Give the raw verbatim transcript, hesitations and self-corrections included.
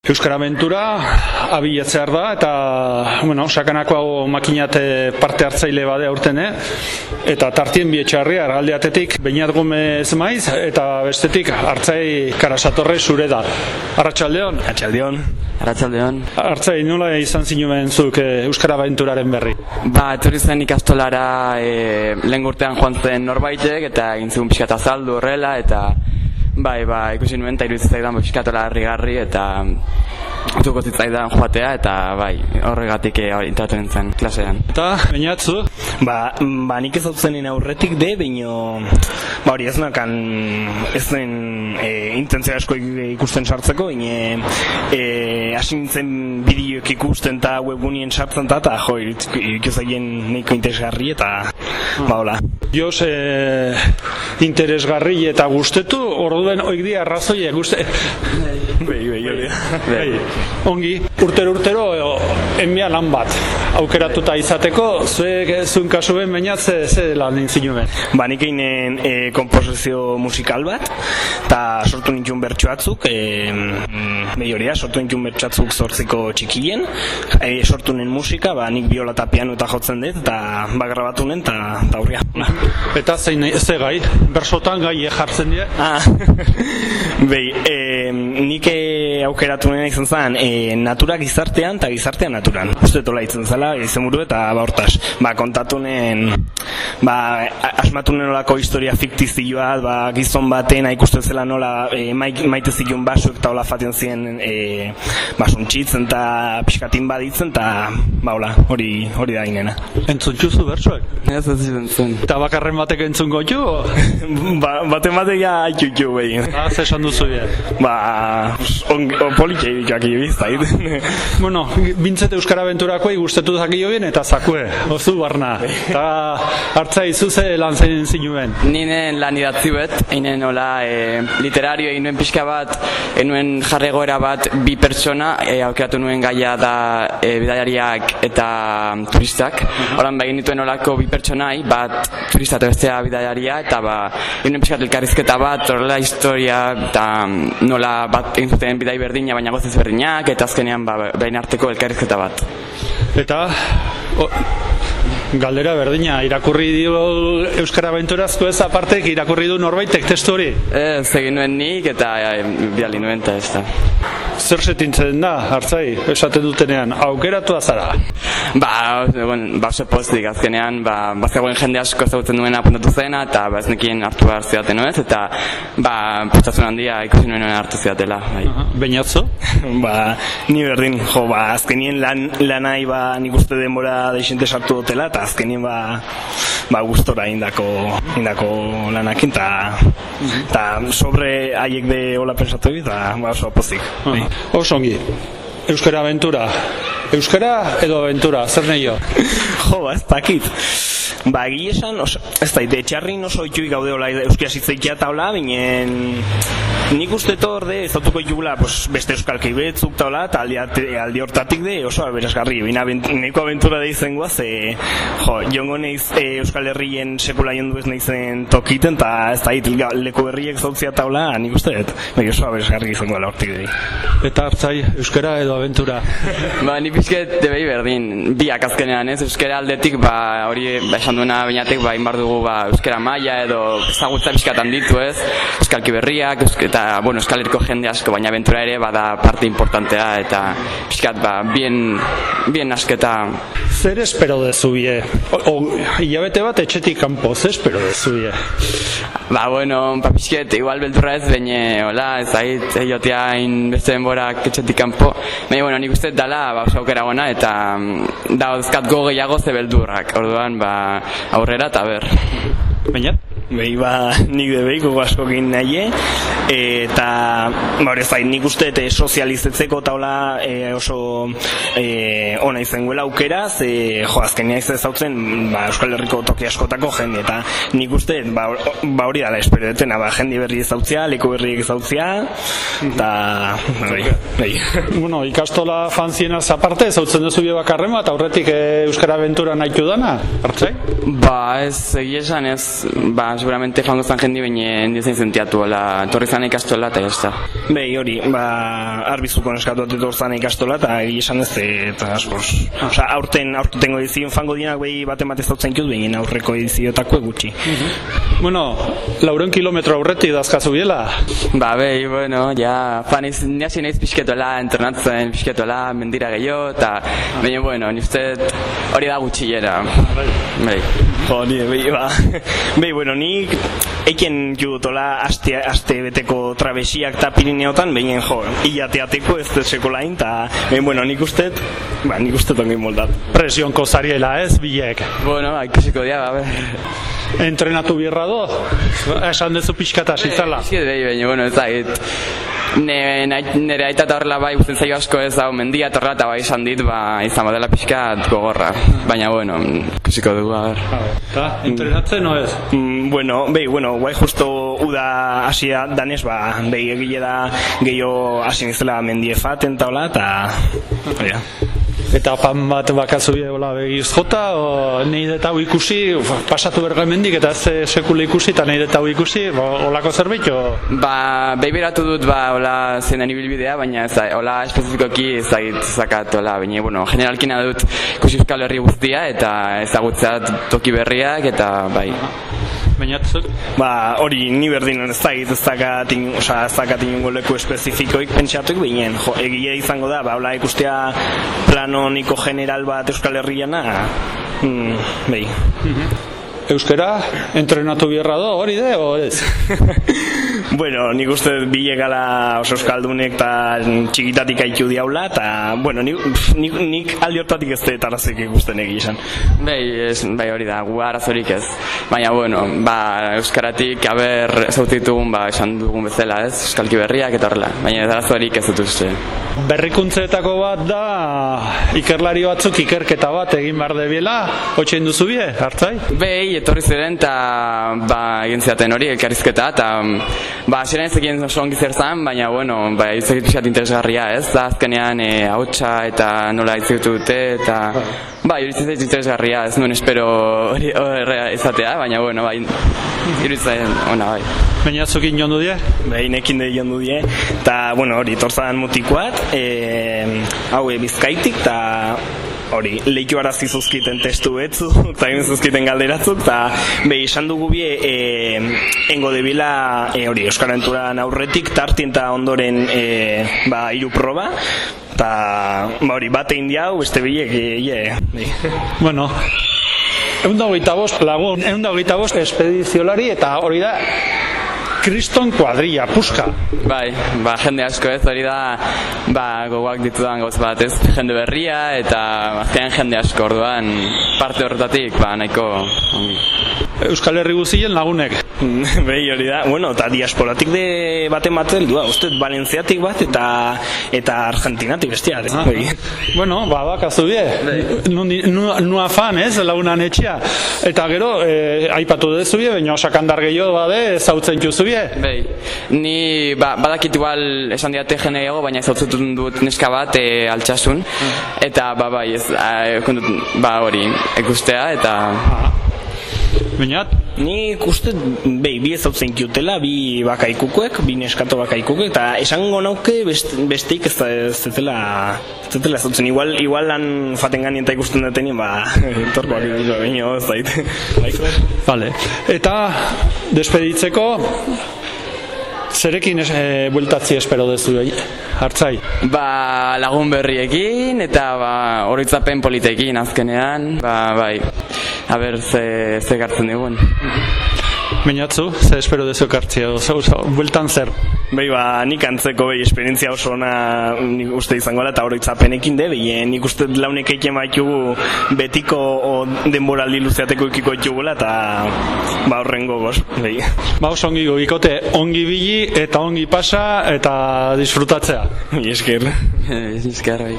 Euskara Aventura abiletzear da eta bueno, sakanako makinate parte hartzaile bade aurtene eta tartien bietxarri argaldeatetik Beñat Gomez maiz eta bestetik hartzai Karasatorre zure da. Arratsaldeon. Arratsaldeon. Arratsaldeon. Hartzai nola izan zinuen zuk Euskara Aventuraren berri? Ba, etorri zen ikastolara e, lehen urtean joan zen norbaitek eta egin zuen pixkat azaldu horrela eta bai, ba, ikusi nuen eta iruditzen zaidan pixkatola harrigarri eta utuko zitzaidan joatea eta bai, horregatik interatu nintzen klasean. Eta, Beñatzu? Ba, ba nik ez autzen aurretik de, baino ba hori ez nakan ez den e, intentzia asko ikusten sartzeko, ine e, hasi nintzen bideoek ikusten eta webgunien sartzen eta eta jo, ikusaien nahiko interesgarri eta ba hola. Jos, e, interesgarri eta gustetu, orduen oik di arrazoia guste... Bai, bai, hori. Bai. Ongi, urtero urtero enmia lan bat aukeratuta izateko, zuek zuen kasuen Beñat ze, ze lan zinuen? Ba, nik einen e, komposizio musikal bat eta sortu nintuen bertsoatzuk e, behi hori da, sortu nintuen bertsoatzuk zortziko txikien e, sortu nien musika, ba, nik biola eta piano eta jotzen dut eta ba, grabatu nien eta horria. Eta zein ze gai? Bersotan gai jartzen dira? Ah, behi, e, nik aukeratu nien izan zen e, natura gizartean eta gizartean naturan. Uste tola itzen zela, izenburu eta ba hortaz. Ba, kontatu nien, ba, asmatu nien olako historia fiktizioa, ba, gizon baten ikusten zela nola e, maite zilun basuek eta hola faten ziren e, basuntxitzen eta pixkatin baditzen eta ba, hola, hori, hori da inena. Entzun txuzu bertsoek? Ez ez entzun. Eta bakarren batek entzun gotu? ba, baten batek ja haitxutxu behin. Ah, zesan duzu bie? Ba, on, on politia irikak ibiztait. Bueno, bintzete Euskara Aventurakoei gustetu zakio bien eta zakue, ozu barna. Eta hartza izuze lan zein zinuen? Ninen lan idatzi bet, einen nola e, literario egin nuen pixka bat, enuen jarregoera bat bi pertsona, e, aukeratu nuen gaia da e, bidaiariak eta turistak. Horan ba, egin dituen nolako bi pertsonai, bat turista eta bestea bidaiaria, eta ba, egin nuen pixkat elkarrizketa bat, horrela historia, eta nola bat egin zuten bidai berdina, baina gozez berdinak, eta azkenean ba, behin arteko elkarrizketa bat. Eta... O... Galdera berdina, irakurri dio Euskara Aventurazko ez apartek, irakurri du norbaitek testu hori? Ez, egin nuen nik eta ja, biali nuen eta ez da. Zer setintzen da, hartzai, esaten dutenean, aukeratu azara? Ba, bueno, ba, oso postik azkenean, ba, bazegoen jende asko ezagutzen duena apuntatu zena eta ba, ez nekien hartu behar zidaten ez, eta ba, postasun handia ikusi nuen hartu zidatela. Bai. Beñatzo? Ba, ni berdin, jo, ba, azkenien lan, lanai ba, nik uste denbora deixente sartu dutela, eta azkenien ba, ba gustora indako, indako lanakin, eta sobre haiek de hola pensatu egin, eta ba, oso pozik. Uh -huh. Oso ongi, Euskara Aventura. Euskara edo Aventura, zer nahi jo? Jo, ba, ez dakit. Ba, egia esan, ez da, etxarrin oso itxui gaude hola euskera zitzaikia eta hola, binen nik uste orde ez autuko itxugula pues, beste euskalkei betzuk eta hola, eta aldi, aldi hortatik de oso berazgarri, bina neko aventura da izan guaz, e, jo, jongo neiz e, Euskal Herrien sekula jondu ez neizen tokiten, eta ez da, leku berriek zautzia eta hola, nik uste dut, bai oso berazgarri izan guala hortik de. Eta hartzai, Euskara edo Aventura? Ba, ni pixket debei berdin, biak azkenean ez, Euskara aldetik, ba, hori esan duena Beñatek, ba, inbar dugu ba, Euskara maila edo ezagutza pixkatan ditu ez, Euskalki berriak, eta, bueno, Euskal Herriko jende asko, baina Aventura ere bada parte importantea, eta pixkat, ba, bien, bien asketa. Zer espero dezu bie? Hilabete bat etxetik kanpo, zer espero dezu bie? Ba, bueno, pa pixket, igual beldurra ez, baina, hola, ez ahit, eiotea in beste denborak etxetik kanpo, baina, bueno, nik uste dala, ba, oso aukera gona, eta da, duzkat go gehiago ze beldurrak, orduan, ba, aurrera eta ber. Baina? Behi, ba, nik de behi, gogo asko egin nahi, eta, ba, hori zain, nik uste eta sozializetzeko taula e, oso e, ona izenguela aukera, ze, jo, azkenia izan zautzen, ba, Euskal Herriko toki askotako jende, eta nik uste, ba, ba hori dala espero detena, ba, jende berri ezautzia, leku berri ezautzia, eta, behi, behi. Bueno, ikastola fanzienaz aparte, ezautzen duzu bie bakarren bat, aurretik e, Euskara Aventura nahi dana, hartzai? Ba, ez, egia esan ez, ba, seguramente joango zan jendi, baina indiezen zentiatu, hola, torri zan ikastola eta jazta. Behi, hori, ba, arbizuko neskatu etor zan ikastola, eta egia esan ez, eta askoz. Osa, aurten, aurtengo edizion fango dienak behi baten bat ez dautzen kiut, baina aurreko edizioetako gutxi. Bueno, lauren kilometro aurretik dazkazu biela? Ba, behi, bueno, ja, fan iz, niasi nahiz pixketola, entrenatzen pixketola, mendira gehiago, eta, baina, bueno, ni uste hori da gutxilera. Behi. Hori, behi, ba. Behi, bueno, nik eiken jutola aste, aste beteko travesiak eta Pirineotan, behinen jo, iateateko ez deseko lain, eta, behin, bueno, nik uste, ba, nik uste tongi moldat. Presionko zariela ez, bilek? Bueno, ikusiko dia, ba, Entrenatu birra do? Esan dezu pixkata zitzala? Pixket behi, baina, bueno, ez da, nire aita eta horrela bai usten zaio asko ez hau mendia eta horrela eta bai esan dit, ba, izan badela pixkat gogorra, baina, bueno, ikusiko dugu, a ber. Eta, entrenatzen o ez? Mm, bueno, behi, bueno, guai justo uda hasia danez, ba, behi egile da gehiago hasi nizela mendie faten eta hola, eta, ja. Eta pan bat bakazu hola begiz jota, o nahi detau ikusi, pasatu bergamendik eta ez sekule ikusi, eta nahi detau ikusi, holako zerbait, o? Ba, behi beratu dut, ba, hola zenan ibilbidea, baina ez da, hola espezifikoki ezagit zakat, hola, baina, bueno, generalkina dut ikusi Euskal Herri guztia, eta ezagutzat toki berriak, eta, bai. Bainatzuk? Ba, hori, ni berdin ez dakit, ez dakat, oza, ez dakat inungo leku espezifikoik pentsatuik behinen, jo, egia izango da, ba, hola ikustea plano niko general bat Euskal Herriana, mm, behi. Euskara, entrenatu bierra do, hori de, o ez? Bueno, nik uste bilegala oso euskaldunek eta txikitatik haitu diaula, eta, bueno, nik, nik, nik aldi hortatik ez dut arazik ikusten egizan. Bai, es, bai hori da, gu arazorik ez. Baina, bueno, ba, euskaratik, haber zautitugun, ba, esan dugun bezala, ez, euskalki berriak eta horrela. Baina arazorik ez dut uste. Berrikuntzetako bat da, ikerlari batzuk ikerketa bat egin behar debiela, hotxein duzu bie, hartzai? Bai, etorri ziren, eta, ba, egin ziaten hori, elkarrizketa, eta, ba, ziren ez egin oso ongi zer zan, baina, bueno, ba, izakit pixat interesgarria, ez, da, azkenean, e, hautsa, eta nola itzitu dute, eta, ba, iruditzen zait interesgarria, ez nuen espero hori horre izatea, baina, bueno, bai, iruditzen, ona, bai. Baina zukin jondu die? Bai, nekin de jondu die, eta, bueno, hori, torzan mutikoat, e, hau, e, Bizkaitik, eta, hori, lehitu arazi zuzkiten testu betzu, eta egin zuzkiten galderatzuk, eta behi esan dugu bie, e, engo debila, e, hori, Euskal Aventuran aurretik, tartien eta ondoren, e, ba, hiru proba, eta, ba, hori, bate indiau, beste bilek, e, e, Bueno, egun da hogeita bost lagun, egun da hogeita bost espediziolari, eta hori da, Kriston kuadrilla, puska. Bai, ba, jende asko ez, hori da, ba, gogoak ditudan gauz bat ez, jende berria, eta azkenean jende asko orduan, parte horretatik, ba, nahiko ongi. Euskal Herri guztien lagunek. Behi hori da, bueno, eta diasporatik de baten bat heldua, uste, Valentziatik bat eta eta Argentinatik bestia. Ah, bueno, ba, bakazu bie, nua fan ez, lagunan etxea. Eta gero, eh, aipatu dezu bie, baina osakandar gehiago bade, zautzen juzu bie. Bai, ni, ba, badakit igual esan diate jene gehiago, baina zautzen dut neska bat e, altxasun. Eta, ba, bai, ez, a, ba, hori, ikustea, eta... Bainat? Ni ikusten, behi, bi ez hautzen kiutela, bi bakaikukuek, bi neskato bakaikukuek, eta esango nauke best, besteik ez zetela, ez zetela ez hautzen, igual, igual lan faten ganien eta ikusten detenien, ba, entorkoak ikutu, baina ez daite. Vale, eta despeditzeko, zerekin e, bueltatzi espero dezu, hartzai? Ba, lagun berriekin, eta ba, horitzapen politekin azkenean, ba, bai, a ber, ze, ze gartzen digun. Bainatzu, ze espero dezu kartzia, bueltan zer? Bai, ba, nik antzeko behi esperientzia oso ona nik uste izango da, eta oroitzapenekin de, behi, nik uste launek eiken baitugu betiko o denboraldi luzeateko ikiko itugula, eta ba, horren gogoz, behi. Ba, oso ongi gogikote, ongi bili eta ongi pasa eta disfrutatzea. Esker. Esker, bai.